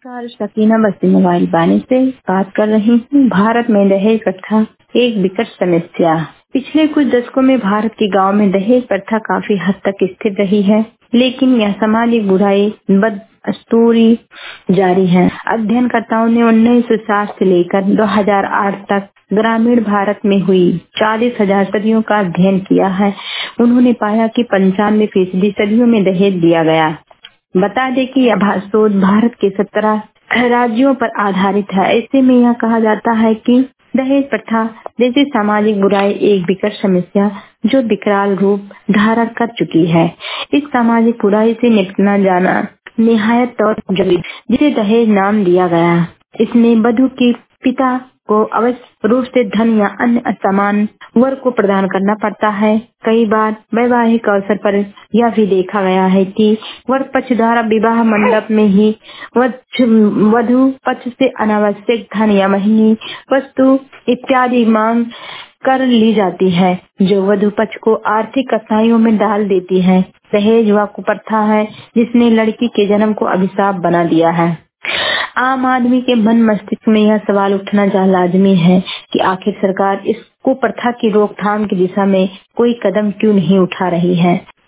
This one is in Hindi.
नमस्कार, शकीना बस्ती मोबाइल बानी से बात कर रही हूँ। भारत में दहेज प्रथा एक विकट समस्या। पिछले कुछ दशकों में भारत के गांव में दहेज प्रथा काफी हद तक स्थिर रही है, लेकिन यह सामाजिक बुराई बदस्तूरी जारी है। अध्ययनकर्ताओं ने 1960 से लेकर 2008 तक ग्रामीण भारत में हुई 40,000 सदियों का अध्ययन किया है। उन्होंने पाया कि 95% सदियों में दहेज दिया गया। बता दें कि यह शोध भारत के 17 राज्यों पर आधारित है। ऐसे में यह कहा जाता है कि दहेज प्रथा जैसी सामाजिक बुराई एक विकट समस्या जो विकराल रूप धारण कर चुकी है। इस सामाजिक बुराई से निपटना जाना निहायत तौर जरूरी, जिसे दहेज नाम दिया गया। इसमें वधू के पिता को अवश्य रूप से धन या अन्य सामान वर को प्रदान करना पड़ता है। कई बार वैवाहिक अवसर पर यह भी देखा गया है कि वर पक्ष द्वारा विवाह मंडप में ही वधु पक्ष से अनावश्यक धन या महंगी वस्तु इत्यादि मांग कर ली जाती है, जो वधु पक्ष को आर्थिक कठिनाइयों में डाल देती है। दहेज वह कुप्रथा है जिसने लड़की के जन्म को अभिशाप बना दिया है। आम आदमी के मन मस्तिष्क में यह सवाल उठना लाजमी है कि आखिर सरकार इस कुप्रथा की रोकथाम की दिशा में कोई कदम क्यों नहीं उठा रही है।